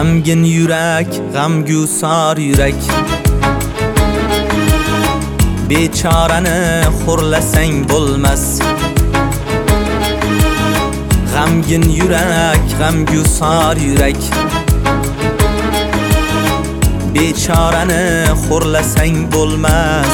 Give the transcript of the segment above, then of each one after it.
G'amgin yurak, g'amgusor yurak. Bechorani xo'rlasang bo'lmas. G'amgin yurak, g'amgusor yurak. Bechorani xo'rlasang bo'lmas.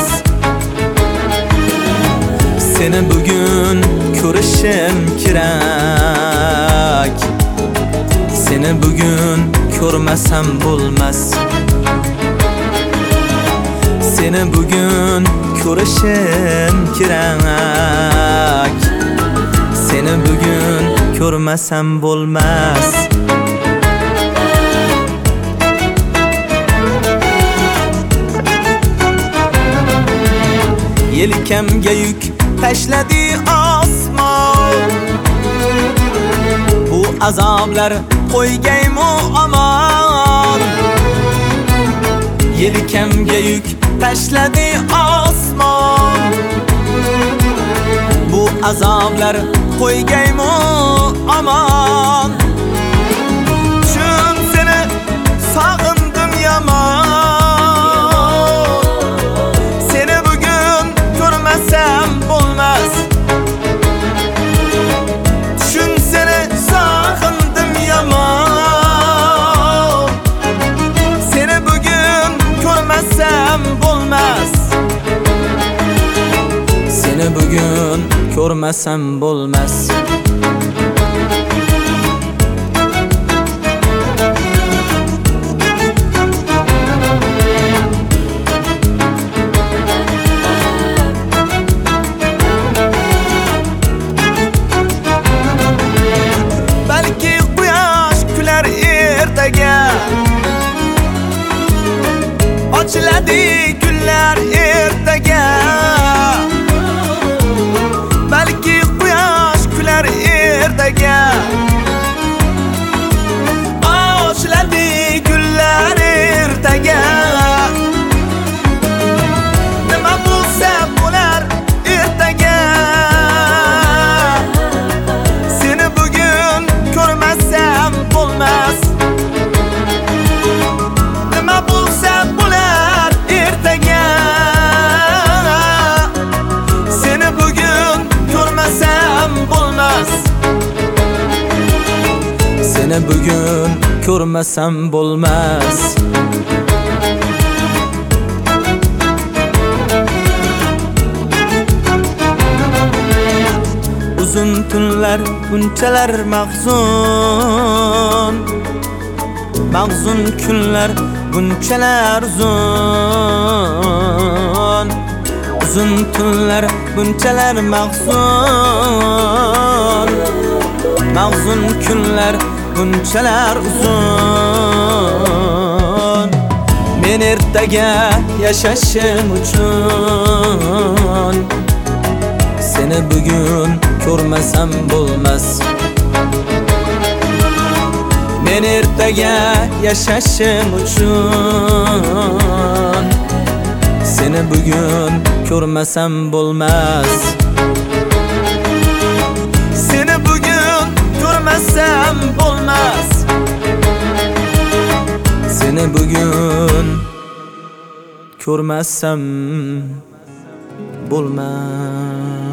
Seni bugun ko'rishim kerak. Seni bugun ko'rmasam bo'lmas. Seni bugun ko'rishim kerak. Seni bugun ko'rmasam bo'lmas. Yelkamga yuk tashladi osmon. Bu azoblar qo'ygaymi aman. Yelkamga yuk tashladi osmon. Bu azoblar qo'ygaymi aman. Chun seni sog'indim yomon. Seni bugun ko'rmasam bo'lmas. Chun seni sog'indim yomon. Seni bugun ko'rmasam bo'lmas. Seni bugun ko'rmasam bo'lmas. Balki quyosh kular ertaga. Ochiladi gullar ertaga. Balki quyosh kular ertaga. Ochiladi gullar ertaga. Nima bo'lsa bo'lar ertaga. Seni bugun ko'rmasam bo'lmas. Nima bo'lsa bo'lar ertaga. Seni bugun ko'rmasam bo'lmas. Seni bugun ko'rmasam bo'lmas. Uzun tunlar bunchalar mahzun. Mahzun kunlar bunchalar uzun. Uzun tunlar bunchalar mahzun. Mahzun kunlar bunchalar uzun. Men ertaga yashashim uchun seni bugun ko'rmasam bo'lmas. Men ertaga yashashim uchun seni bugun ko'rmasam bo'lmas. Seni bugun ko'rmasam bo'lmas. Seni bugun ko'rmasam bo'lmas.